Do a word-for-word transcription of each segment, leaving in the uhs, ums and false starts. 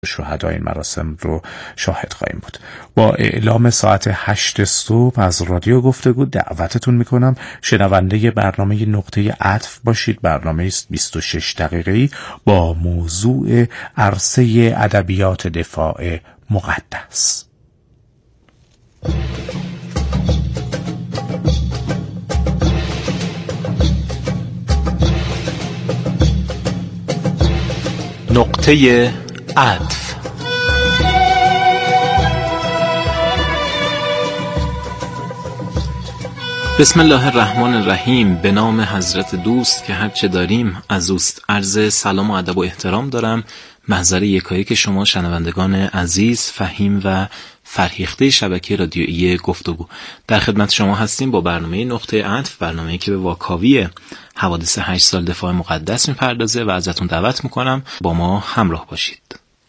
شهدای این مراسم رو شاهد خواهیم بود. با اعلام ساعت هشت صبح از رادیو گفتگو دعوتتون میکنم شنونده برنامه نقطه عطف باشید. برنامه است بیست و شش دقیقه‌ای با موضوع عرصه ادبیات دفاع مقدس. نقطه عطف. بسم الله الرحمن الرحیم. به نام حضرت دوست که هرچه داریم از اوست. عرض سلام و ادب و احترام دارم محضر یکایک شما شنوندگان عزیز، فهیم و فرهیخته شبکه رادیویی گفتگو. در خدمت شما هستیم با برنامه نقطه عطف، برنامه‌ای که به واکاوی حوادث هشت سال دفاع مقدس میپردازه و ازتون دعوت میکنم با ما همراه باشید.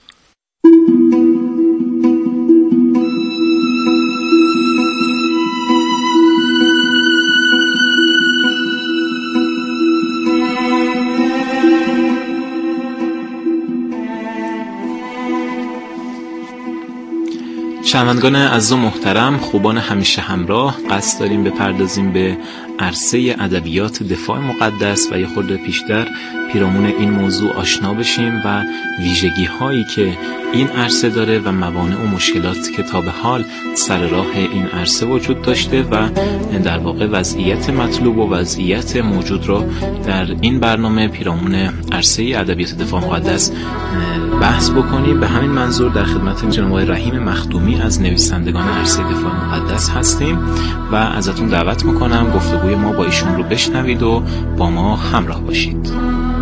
شنوندگان عزیز و محترم، خوبان همیشه همراه، قصد داریم بپردازیم به عرصه ادبیات دفاع مقدس و یه خورده پیشتر پیرامون این موضوع آشنا بشیم و ویژگی هایی که این عرصه داره و موانع و مشکلاتی که تا به حال سر راه این عرصه وجود داشته و در واقع وضعیت مطلوب و وضعیت موجود را در این برنامه پیرامون عرصه ادبیات دفاع مقدس بحث بکنیم. به همین منظور در خدمت جناب رحیم مخدومی از نویسندگان عرصه دفاع مقدس هستیم و ازتون دعوت میکنم گفتگوی ما با ایشون رو بشنوید و با ما همراه باشید.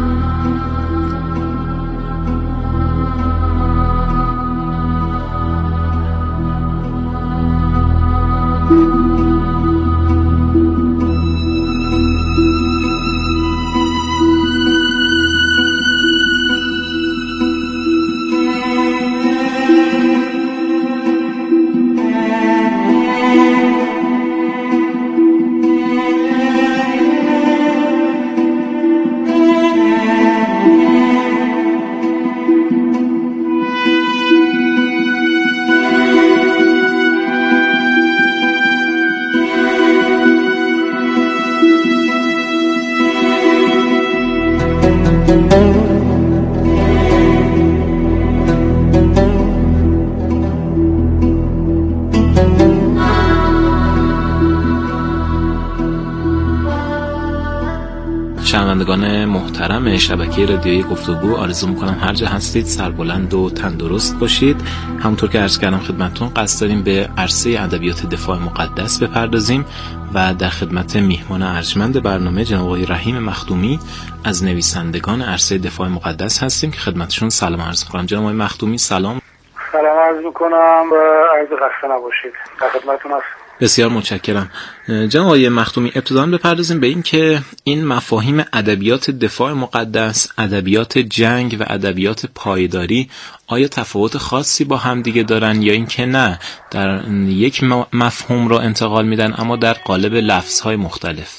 شنوندگان محترم شبکه رادیویی گفتگو، آرزو میکنم هر جا هستید سربلند و تندرست باشید. همونطور که عرض کردم خدمتتون قصد داریم به عرصه ادبیات دفاع مقدس بپردازیم و در خدمت میهمان ارجمند برنامه جناب آقای رحیم مخدومی از نویسندگان عرصه دفاع مقدس هستیم که خدمتشون سلام عرض میکنم. جناب آقای مخدومی سلام. سلام عرض میکنم و عرض خسته نباشید. در خدمتتون هستم. بسیار متشکرم. جناب آقای مخدومی، ابتداً بپردازیم به این که این مفاهیم ادبیات دفاع مقدس، ادبیات جنگ و ادبیات پایداری آیا تفاوت خاصی با هم دیگه دارن یا این که نه در یک مفهوم را انتقال میدن اما در قالب لفظهای مختلف؟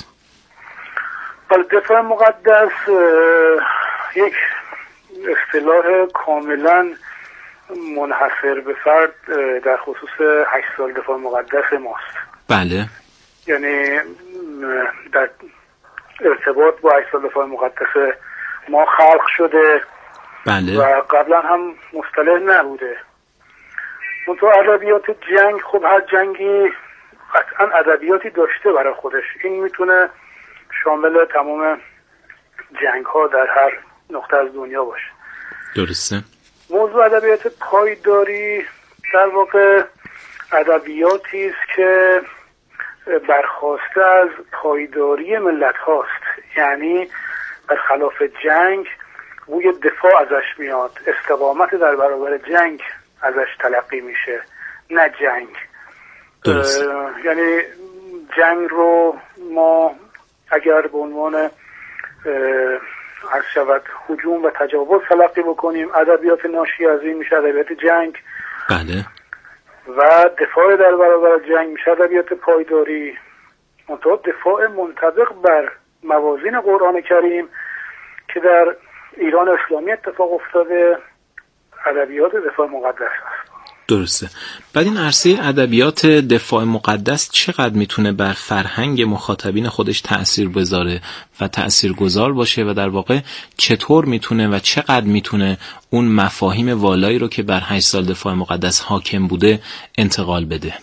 دفاع مقدس یک اصطلاح کاملاً منحصر به فرد در خصوص هشت سال دفاع مقدس ماست. بله. یعنی در ارتباط با هشت سال دفاع مقدس ما خلق شده. بله. و قبلا هم مصطلح نبوده. منتها ادبیات جنگ، خب هر جنگی قطعا ادبیاتی داشته برای خودش. این میتونه شامل تمام جنگ ها در هر نقطه از دنیا باشه. درسته. موضوع ادبیات پایداری در واقع ادبیاتی است که برخواسته از پایداری ملت هاست. یعنی برخلاف جنگ بوی دفاع ازش میاد، استقامت در برابر جنگ ازش تلقی میشه، نه جنگ. درست. یعنی جنگ رو ما اگر به عنوان عرض شود هجوم و تجاوز تلقی بکنیم، ادبیات ناشی از این میشه ادبیات جنگ. بله. و دفاع در برابر جنگ میشه ادبیات پایداری. منتها دفاع منطبق بر موازین قرآن کریم که در ایران اسلامی اتفاق افتاده ادبیات دفاع مقدس است. درسته. بعد این عرصه ادبیات دفاع مقدس چقدر میتونه بر فرهنگ مخاطبین خودش تأثیر بذاره و تأثیرگذار باشه و در واقع چطور میتونه و چقدر میتونه اون مفاهیم والایی رو که بر هشت سال دفاع مقدس حاکم بوده انتقال بده؟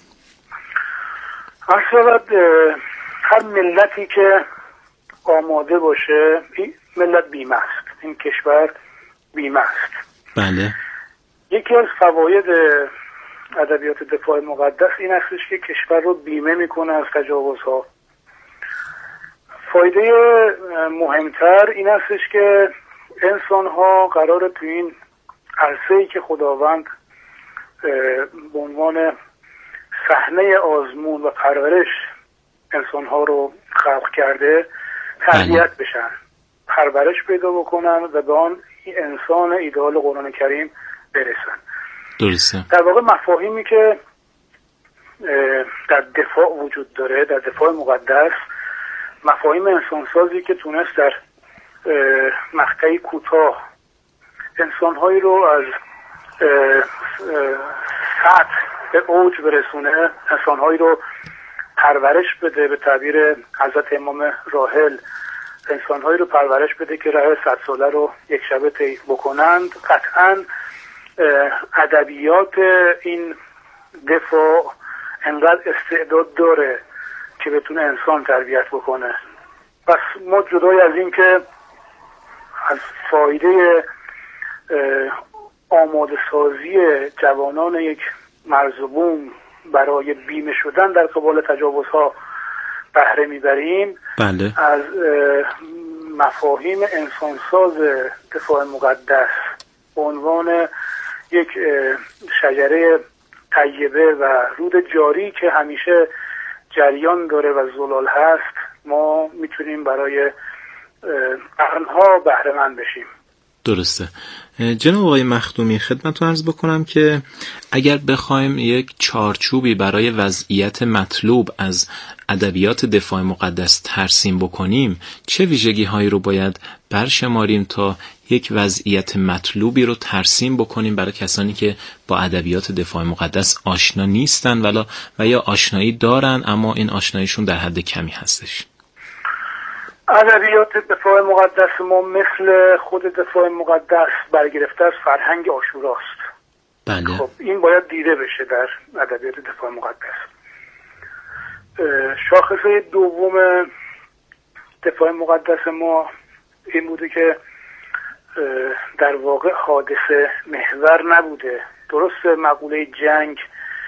اصلا هر ملتی که آماده باشه، این ملت بیمه است، این کشور بیمه است. بله. یکی از فواید ادبیات دفاع مقدس این هستش که کشور رو بیمه میکنه از تجاوزها. فایده مهمتر این هستش که انسان ها قراره تو این عرصه‌ای که خداوند به عنوان صحنه آزمون و پرورش انسان ها رو خلق کرده تربیت بشن، پرورش پیدا بکنن و به آن انسان ایدئال قرآن کریم برسن. درسته. در واقع مفاهیمی که در دفاع وجود داره، در دفاع مقدس، مفاهیم انسانسازی که تونست در مقطعی کوتاه انسانهایی رو از سطح به اوج برسونه، انسانهایی رو پرورش بده، به تعبیر حضرت امام راحل انسانهایی رو پرورش بده که راه صد ساله رو یک شبه طی بکنند. قطعاً ادبیات این دفاع انقدر استعداد داره که بتونه انسان تربیت بکنه. پس ما جدای از این که از فایده آماده سازی جوانان یک مرز و بوم برای بیمه شدن در قبال تجاوزها بهره میبریم، بله. از مفاهیم انسانساز دفاع مقدس به عنوان یک شجره طیبه و رود جاری که همیشه جریان داره و زلال هست، ما میتونیم برای قرنها بهره مند بشیم. درسته. جناب آقای مخدومی، خدمتتون عرض بکنم که اگر بخوایم یک چارچوبی برای وضعیت مطلوب از ادبیات دفاع مقدس ترسیم بکنیم، چه ویژگی هایی رو باید برشماریم تا یک وضعیت مطلوبی رو ترسیم بکنیم برای کسانی که با ادبیات دفاع مقدس آشنا نیستن ولا و یا آشنایی دارن اما این آشناییشون در حد کمی هستش؟ ادبیات دفاع مقدس ما مثل خود دفاع مقدس برگرفته از فرهنگ عاشوراست. بله. خب این باید دیده بشه در ادبیات دفاع مقدس. شاخصه دوم دفاع مقدس ما این بوده که در واقع حادثه محور نبوده. درست مقوله جنگ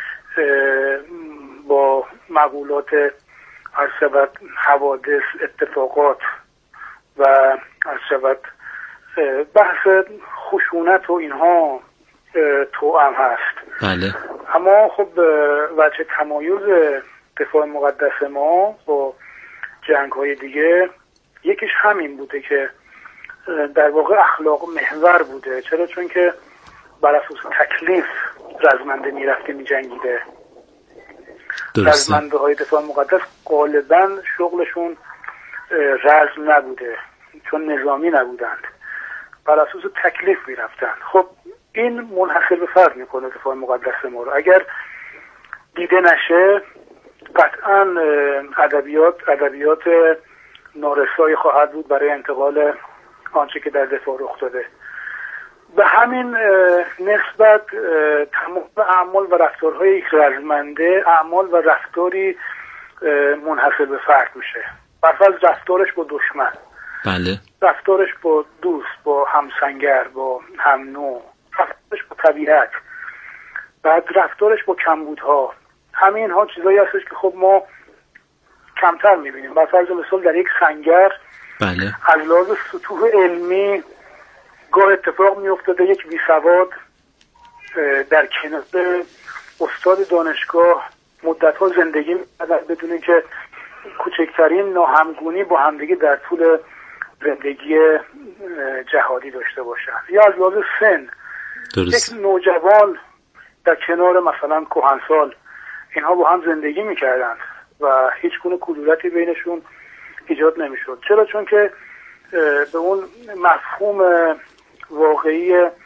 با مقولات عرض شود حوادث، اتفاقات و عرض شود بحث خشونت و اینها توأم هست. بله. اما خب وجه تمایز دفاع مقدس ما با جنگ های دیگه یکیش همین بوده که در واقع اخلاق محور بوده. چرا؟ چون که بر اساس تکلیف رزمنده میرفته میجنگیده. رزمنده های دفاع مقدس غالبا شغلشون رزم نبوده چون نظامی نبودند، بر اساس تکلیف میرفتن. خب این منحصر به فرد میکنه دفاع مقدس ما رو. اگر دیده نشه قطعا ادبیات ادبیات نارسایی خواهد بود برای انتقال آنچه که در دفاع رخ داده. به همین نسبت تمام اعمال و رفتارهای یک رزمنده اعمال و رفتاری منحصر به فرد میشه. برفرض رفتارش با دشمن، بله، رفتارش با دوست، با همسنگر، با هم نوع، رفتارش با طبیعت، بعد رفتارش با کمبودها، همه اینها چیزایی هستش که خب ما کمتر میبینیم. برفرض مثال در یک خنگر، بله، از لحاظ سطوح علمی گاه اتفاق میافتاده یک بیسواد در کنار استاد دانشگاه مدت‌ها زندگی می‌کردن بدون که کوچکترین ناهمگونی با همدیگه در طول زندگی جهادی داشته باشن. یا از لحاظ سن درست. یک نوجوان در کنار مثلا کهنسال، اینها با هم زندگی می‌کردن و هیچ گونه کدورتی بینشون ایجاد نمی‌شد. چرا؟ چون که به اون مفهوم واقعی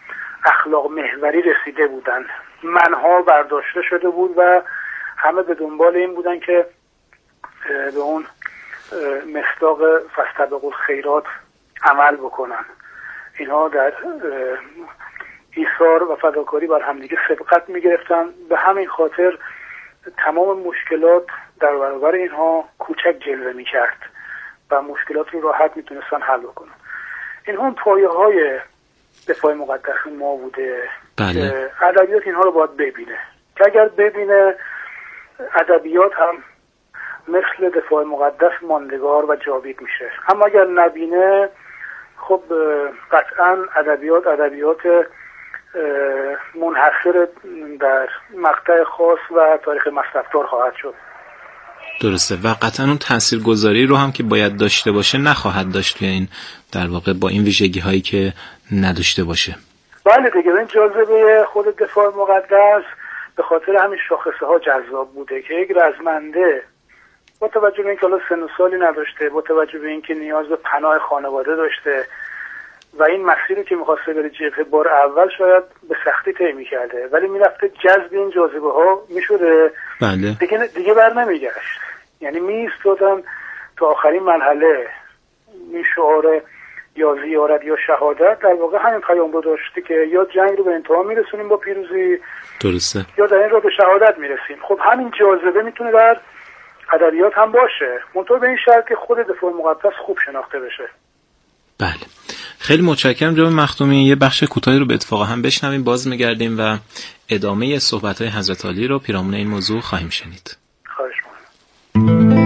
اخلاق محوری رسیده بودن، منها برداشته شده بود و همه به دنبال این بودن که به اون مصداق فاستبقوا الخیرات عمل بکنن. اینها در ایثار و فداکاری بر همدیگه سبقت میگرفتن. به همین خاطر تمام مشکلات در برابر اینها کوچک جلوه میکرد و مشکلات رو راحت میتونستن حل بکنن. اینها پایه های دفاع مقدس ما بوده. بله. ادبیات اینها رو باید ببینه که اگر ببینه ادبیات هم مثل دفاع مقدس ماندگار و جاوید میشه، اما اگر نبینه خب قطعا ادبیات ادبیات منحصر در مقطع خاص و تاریخ مصرفدار خواهد شد. درسته و قطعا اون تاثیرگذاری رو هم که باید داشته باشه نخواهد داشت توی این در واقع با این ویژگی هایی که نداشته باشه. بله دیگه، این جاذبه خود دفاع مقدس به خاطر همین شاخصه ها جذاب بوده که یک رزمنده با توجه به اینکه حالا سن و سالی نداشته، با توجه به اینکه نیاز به پناه خانواده داشته و این مسیری که می‌خواسته بره جبهه بار اول شاید به سختی طی می‌کرده، ولی میرفته جذب این جاذبه ها میشده. بله. دیگه دیگه بر نمیگشت، یعنی میستادن تا آخرین مرحله. این شعار یا زیارت یا شهادت در واقع همین پیام رو داشته که یا جنگ رو به انتها میرسونیم با پیروزی، درسته، یا در این رو به شهادت میرسیم. خب همین جاذبه میتونه در ادبیات هم باشه، منطور به این شرط که خود دفاع مقدس خوب شناخته بشه. بله، خیلی متشکرم جناب مخدومی. یه بخش کوتاهی رو به اتفاق هم بشنویم، باز میگردیم و ادامه صحبت‌های حضرت عالی رو پیرامون این موضوع خواهیم شنید. خواهش می‌کنم.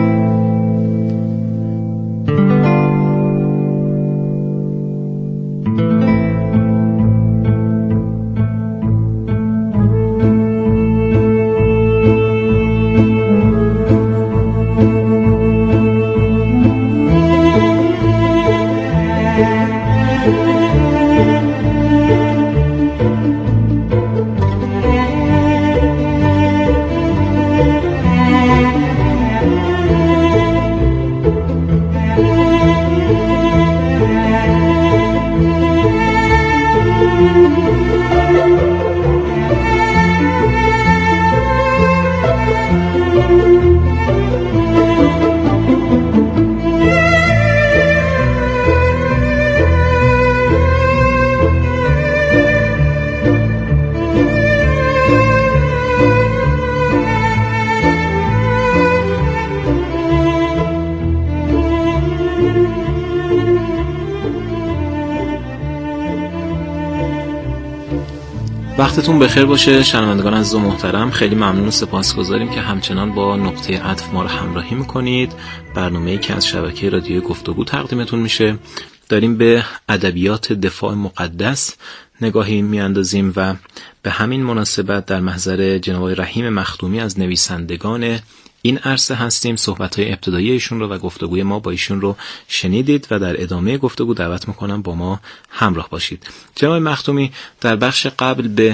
وقتتون بخیر باشه شنوندگان عزیز و محترم. خیلی ممنون و سپاسگزاریم که همچنان با نقطه عطف ما رو همراهی میکنید. برنامه‌ای که از شبکه رادیو گفتگو تقدیمتون میشه. داریم به ادبیات دفاع مقدس نگاهی میاندازیم و به همین مناسبت در محضر جناب رحیم مخدومی از نویسندگان این عرصه هستیم. صحبت‌های ابتدایی ایشون رو و گفتگوی ما با ایشون رو شنیدید و در ادامه گفتگو دعوت میکنم با ما همراه باشید. جناب مخدومی، در بخش قبل به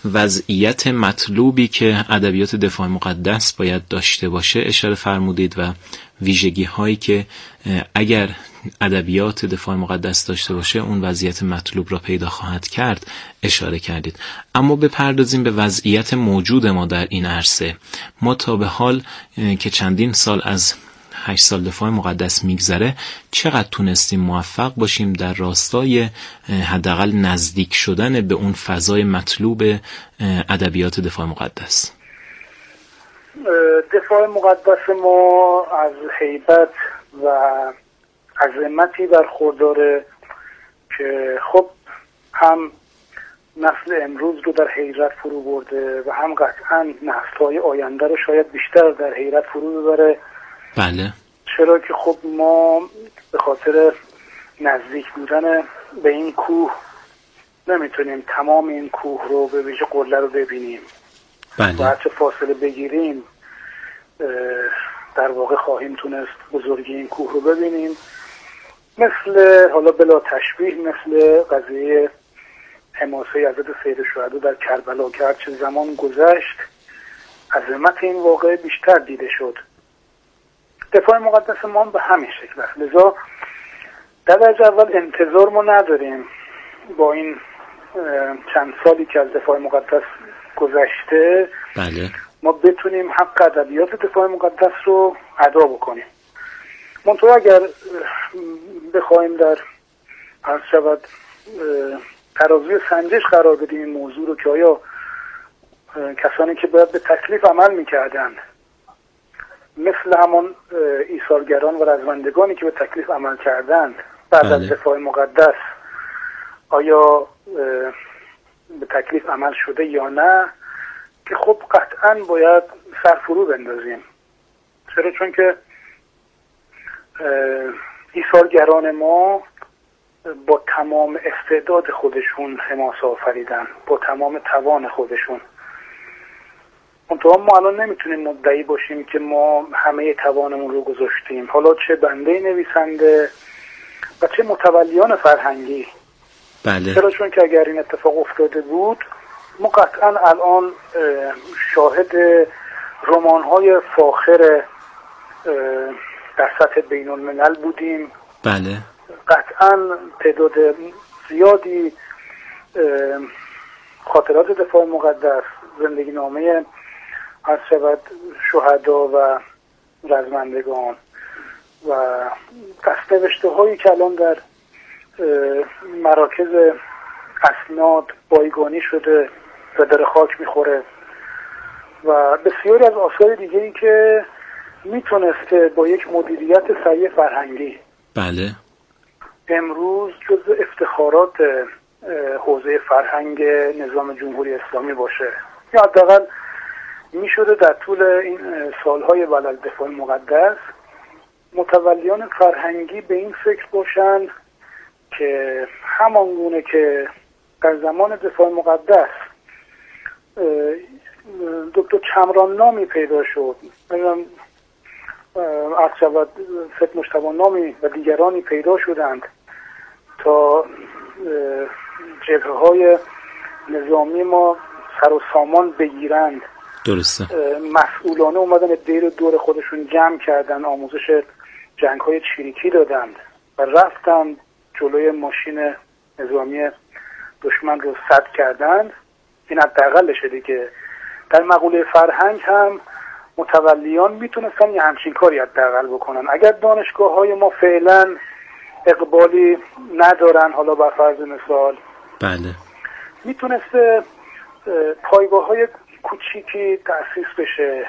وضعیت مطلوبی که ادبیات دفاع مقدس باید داشته باشه اشاره فرمودید و ویژگی هایی که اگر ادبیات دفاع مقدس داشته باشه اون وضعیت مطلوب را پیدا خواهد کرد اشاره کردید. اما بپردازیم به وضعیت موجود ما در این عرصه. ما تا به حال که چندین سال از هشت سال دفاع مقدس میگذره چقدر تونستیم موفق باشیم در راستای حداقل نزدیک شدن به اون فضای مطلوب ادبیات دفاع مقدس؟ دفاع مقدس ما از هیبت و عظمتی برخورداره که خب هم نسل امروز رو در حیرت فرو برده و هم قطعا نسل‌های آینده رو شاید بیشتر در حیرت فرو ببره. بله. چرا که خب ما به خاطر نزدیک بودن به این کوه نمیتونیم تمام این کوه رو به ویژه قله رو ببینیم. بله. و هرچه فاصله بگیریم در واقع خواهیم تونست بزرگی این کوه رو ببینیم. مثل حالا بلا تشبیه مثل قضیه حماسه حضرت سید الشهدا در کربلا که هرچه زمان گذشت عظمت این واقعه بیشتر دیده شد. دفاع مقدس ما به همین شکل است. لذا در درجه اول انتظار ما نداریم با این چند سالی که از دفاع مقدس گذشته بله ما بتونیم حق ادبیات دفاع مقدس رو ادا بکنیم. منطقه اگر بخوایم در عرض شود ترازوی سنجش قرار بدیم این موضوع رو که آیا کسانی که باید به تکلیف عمل میکردن مثل همون ایثارگران و رزمندگانی که به تکلیف عمل کردند بعد بله. از دفاع مقدس آیا به تکلیف عمل شده یا نه، که خب قطعا باید سرفرو بندازیم. چرا؟ چون که ایثارگران ما با تمام استعداد خودشون حماسه آفریدن، با تمام توان خودشون. منتها ما الان نمیتونیم مدعی باشیم که ما همه توانمون رو گذاشتیم، حالا چه بنده نویسنده و چه متولیان فرهنگی. بله. چرا؟ چون که اگر این اتفاق افتاده بود ما قطعا الان شاهد رمان‌های فاخر در سطح بین الملل بودیم. بله. قطعا تعداد زیادی خاطرات دفاع مقدس، زندگی نامه از شود شهدا و رزمندگان و دست‌نوشته هایی که الان در مراکز اسناد بایگانی شده و در خاک میخوره و بسیاری از آثار دیگری که میتونسته با یک مدیریت سریع فرهنگی بله امروز جزء افتخارات حوزه فرهنگ نظام جمهوری اسلامی باشه، یا حداقل میشده در طول این سالهای بلل دفاع مقدس متولیان فرهنگی به این فکر باشن که همانگونه که در زمان دفاع مقدس دکتر چمران نامی پیدا شد، از شود ست مجتبی نامی و دیگرانی پیدا شدند تا جبهه های نظامی ما سر و سامان بگیرند. درسته. مسئولانه اومدن دیر دور خودشون جمع کردن، آموزش جنگ های چریکی دادند و رفتن جلوی ماشین نظامی دشمن رو سد کردند. این حداقلشه دیگه. در مقوله فرهنگ هم متولیان میتونستن یه همچین کاری حداقل بکنن. اگر دانشگاه های ما فعلا اقبالی ندارن، حالا بر فرض مثال بله میتونسته پایگاه های کوچیکی تأسیس بشه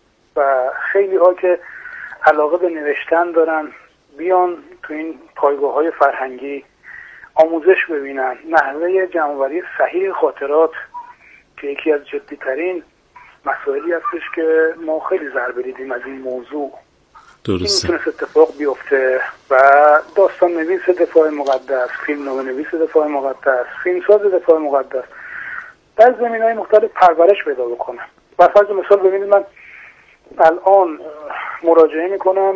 و خیلی ها که علاقه به نوشتن دارن بیان تو این پایگاه های فرهنگی آموزش ببینن. نحوه جمع‌آوری صحیح خاطرات که یکی از جدی‌ترین مسائلی هستش که ما خیلی ضربه دیدیم از این موضوع. درسته. این میتونست اتفاق بیفته و داستان نویس دفاع مقدس، فیلم نامه نویس دفاع مقدس، فیلمساز دفاع مقدس در زمینه‌های مختلف پرورش پیدا بکنه. بر فرض مثال ببینید من الان مراجعه میکنم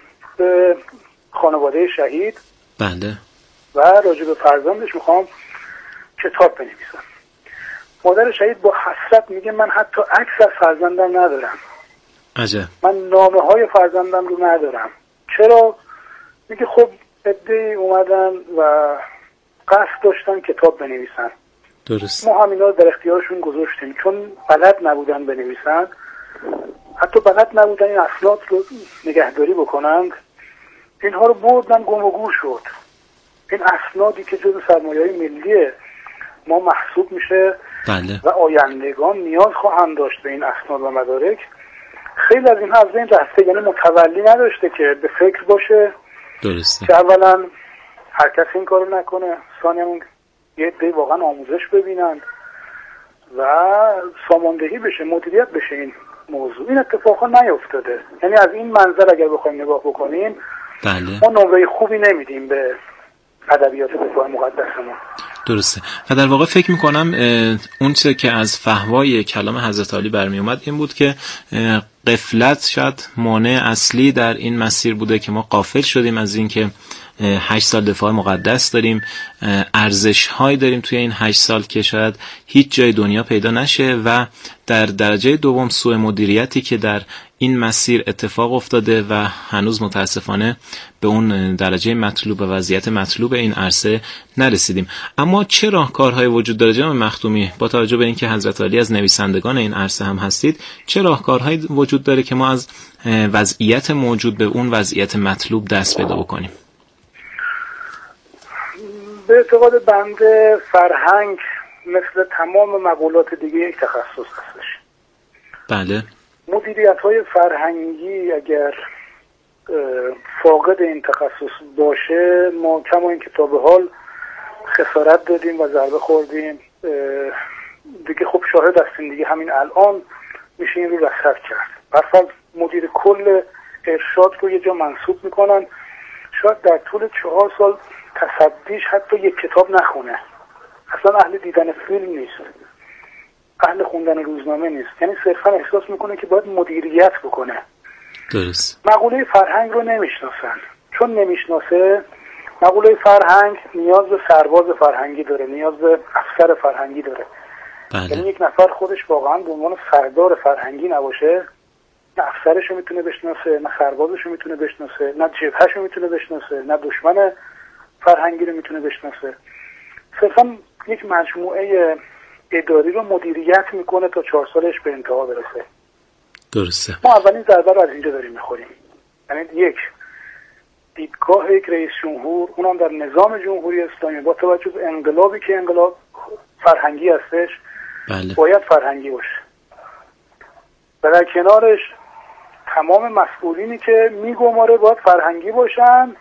به خانواده شهید بله و راجع به فرزندش میخوام کتاب بنویسم. مادر شهید با حسرت میگه من حتی عکس از فرزندم ندارم. عجب. من نامه های فرزندم رو ندارم. چرا؟ میگه خب عده‌ای اومدن و قصد داشتن کتاب بنویسن. درست. ما هم اینا در اختیارشون گذاشتیم چون بلد نبودن بنویسن، حتی بلد نبودن این اسناد رو نگهداری بکنند. اینها رو بردن گم و گور شد. این اسنادی که جزو سرمایه‌های ملی ما محسوب میشه بله. و آیندگان نیاز خواهند داشت به این اسناد و مدارک، خیلی از اینها از این رفته. یعنی متولی نداشته که به فکر باشه. درسته. که اولا هر کسی این کارو نکنه، ثانیاً یه عده واقعا آموزش ببینند و ساماندهی بشه، مدیریت بشه این موضوع. این اتفاقا نیفتاده. یعنی از این منظر اگر بخوایم نگاه بکنیم بله. ما نمره خوبی نمیدیم به ادبیات دفاع مقدسمون. درسته. و در واقع فکر میکنم اون چه که از فحوای کلام حضرت علی برمی اومد این بود که غفلت شاید مانع اصلی در این مسیر بوده که ما غافل شدیم از این که هشت سال دفاع مقدس داریم، ارزش هایی داریم توی این هشت سال که شاید هیچ جای دنیا پیدا نشه و در درجه دوم سوء مدیریتی که در این مسیر اتفاق افتاده و هنوز متاسفانه به اون درجه مطلوب و وضعیت مطلوب این عرصه نرسیدیم. اما چه راهکارهایی وجود داره جناب مخدومی، با توجه به اینکه حضرت عالی از نویسندگان این عرصه هم هستید، چه راهکارهایی وجود داره که ما از وضعیت موجود به اون وضعیت مطلوب دست پیدا بکنیم؟ به اعتقاد بنده فرهنگ مثل تمام مقولات دیگه یک تخصص هستش. بله. مدیریت‌های فرهنگی اگر فاقد این تخصص باشه، ما کما این که تا به حال خسارت دادیم و ضربه خوردیم دیگه. خب شاهد هستیم دیگه، همین الان میشه این رو رصد کرد. برفض مدیر کل ارشاد رو یه جا منصوب میکنن، شاید در طول چهار سال تصدیش حتی یک کتاب نخونه، اصلا اهل دیدن فیلم نیست، اهل خوندن روزنامه نیست، یعنی صرفا احساس میکنه که باید مدیریت بکنه. درست. مقوله فرهنگ رو نمیشناسن، چون نمیشناسه مقوله فرهنگ نیاز به سرباز فرهنگی داره، نیاز به افسر فرهنگی داره. بله. یعنی یک نفر خودش واقعا به عنوان سردار فرهنگی نباشه، نه افسرشو میتونه بشناسه، نه سربازشو میتونه بشناسه، نه جبههشو میتونه بشناسه، نه دشمن فرهنگی رو میتونه بشناسه. صرفا یک مجموعه اداری رو مدیریت میکنه تا چهار سالش به انتها برسه. درسته. ما اولین ضربه رو از اینجا داریم میخوریم. یعنی یک دیدگاه یک رئیس جمهور، اونم در نظام جمهوری اسلامی، با توجه به انقلابی که انقلاب فرهنگی هستش، بله. باید فرهنگی باشه. و در کنارش تمام مسئولینی که میگماره باید فرهنگی باشن.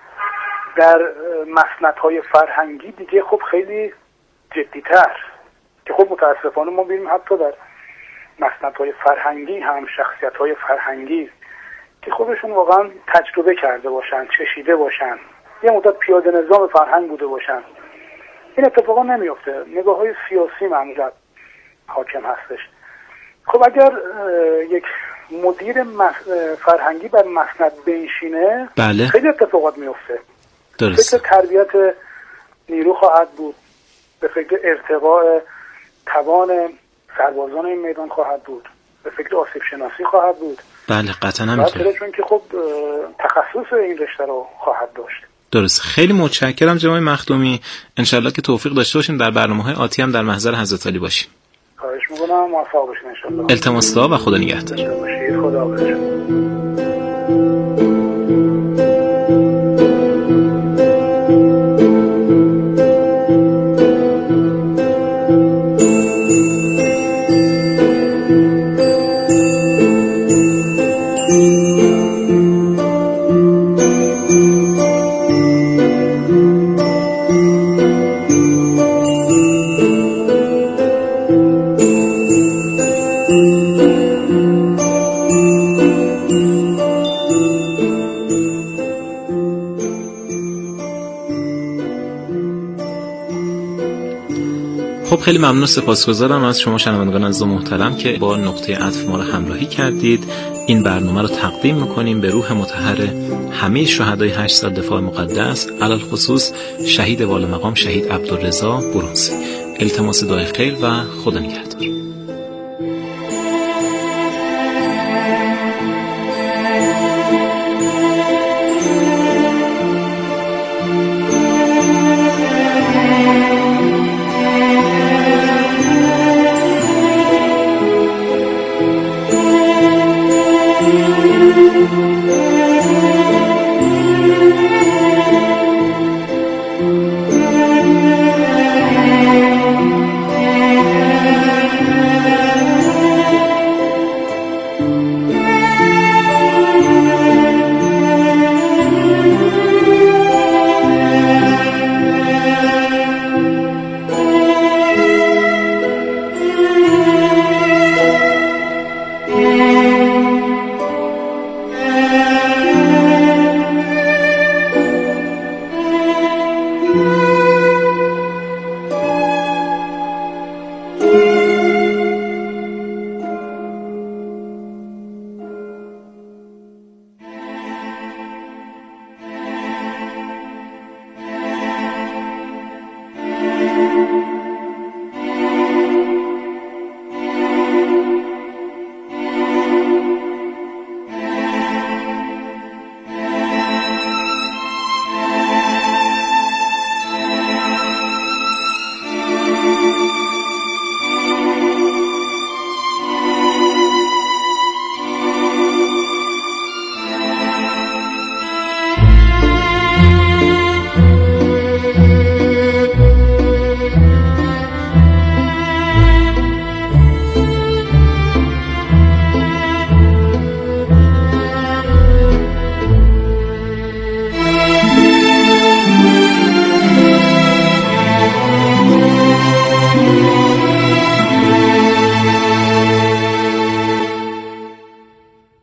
در مسندهای فرهنگی دیگه خب خیلی جدی‌تر، که خب متاسفانه ما ببینیم حتی در مسندهای فرهنگی هم شخصیت‌های فرهنگی که خودشون واقعا تجربه کرده باشن، چشیده باشن، یه مدت پیاده نظام فرهنگ بوده باشن، این اتفاقا نمیفته. نگاه‌های سیاسی معمولا حاکم هستش. خب اگر یک مدیر فرهنگی بر مسند بنشینه، بله. خیلی اتفاقات میفته. درست. فکر تربیت نیرو خواهد بود، به فکر ارتقاء توان سربازان این میدان خواهد بود، به فکر آسیب شناسی خواهد بود. بله قطعا همینطوره، چون که خب تخصص این رشته رو خواهد داشت. درست. خیلی متشکرم جناب مخدومی، انشالله که توفیق داشته باشیم در برنامه‌های آتی هم در محضر حضرت علی باشیم. خواهش می‌کنم، موفق باشین انشالله. التماس دعا و خدا نگهدار. خدا حافظ. خب خیلی ممنون و سپاسگزارم از شما شنوندگان عزیز و محترم که با نقطه عطف ما رو همراهی کردید. این برنامه رو تقدیم میکنیم به روح مطهر همه شهدای هشت سال دفاع مقدس، علل خصوص شهید والامقام شهید عبدالرضا برونزی. التماس دعای خیر و خدا نگهدار.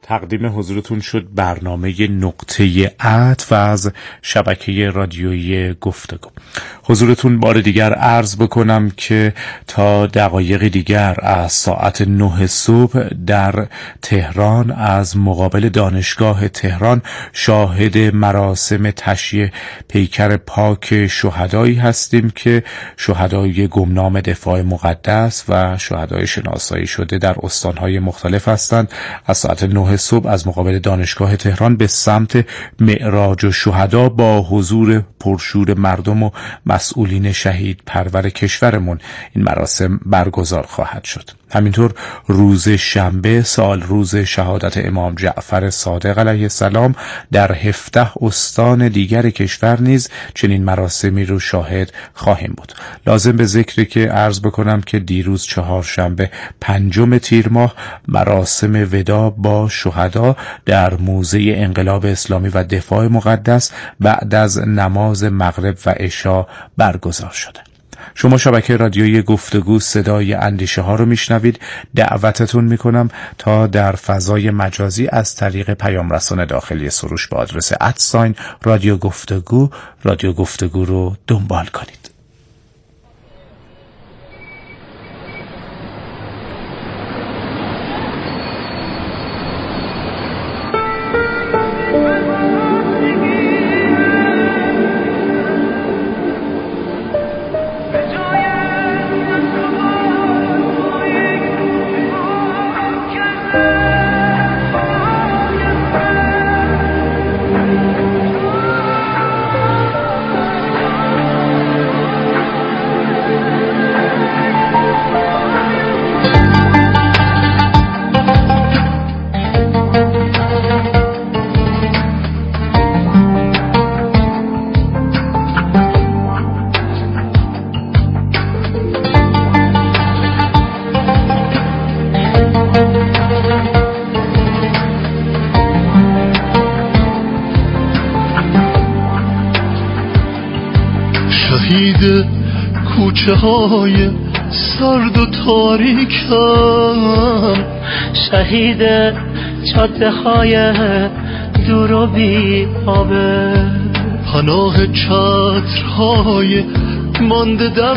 تقدیم حضورتون شد برنامه نقطه عطف از شبکه رادیویی گفتگو. حضورتون بار دیگر عرض بکنم که تا دقایق دیگر از ساعت نه صبح در تهران از مقابل دانشگاه تهران شاهد مراسم تشییع پیکر پاک شهدایی هستیم که شهدای گمنام دفاع مقدس و شهدای شناسایی شده در استانهای مختلف هستند. از ساعت نه صبح از مقابل دانشگاه تهران به سمت معراج و شهدا با حضور پرشور مردم و مسئولین شهید پرور کشورمون این مراسم برگزار خواهد شد. همینطور روز شنبه سال روز شهادت امام جعفر صادق علیه السلام در هفده استان دیگر کشور نیز چنین مراسمی رو شاهد خواهیم بود. لازم به ذکر که عرض بکنم که دیروز چهارشنبه پنجم تیر ماه مراسم وداع با شهدا در موزه انقلاب اسلامی و دفاع مقدس بعد از نماز مغرب و عشا برگزار شده. شما شبکه رادیویی گفتگو صدای اندیشه ها رو میشنوید. دعوتتون میکنم تا در فضای مجازی از طریق پیام رسان داخلی سروش با آدرس ادساین رادیو گفتگو رادیو گفتگو رو دنبال کنید. کوچه های سرد و تاریکم، شهید جاده های دور و بی آبه، پناه چترهای مانده در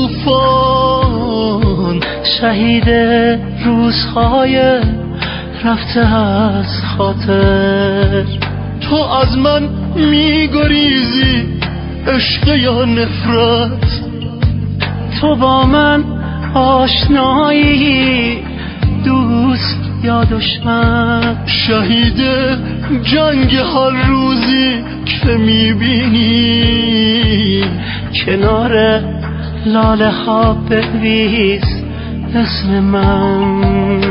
طوفان، شهید روزهای رفته از خاطر. تو از من میگریزی عشق یا نفرت، تو با من آشنایی دوست یا دشمن، شهید جنگ هر روزی که میبینی، کنار لاله ها بنویس اسم من.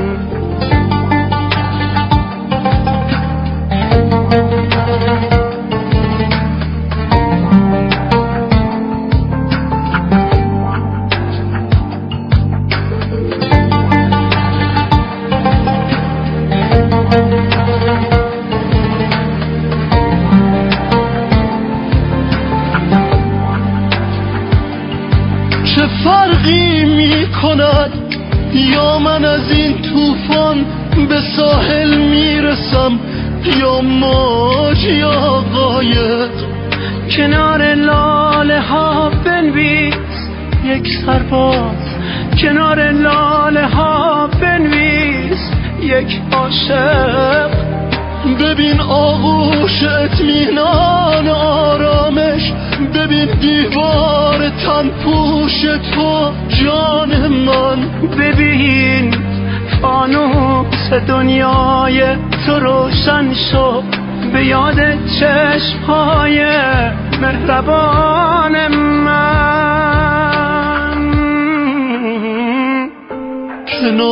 یا من از این طوفان به ساحل میرسم، یا موج یا قایق، کنار لاله ها بنویس یک سرباز، کنار لاله ها بنویس یک عاشق. ببین آغوش اطمینان آرامش، ببین دیوار تن پوش تو جان من، ببین فانوس دنیای تو روشن شد به یاد چشمهای مهربان من.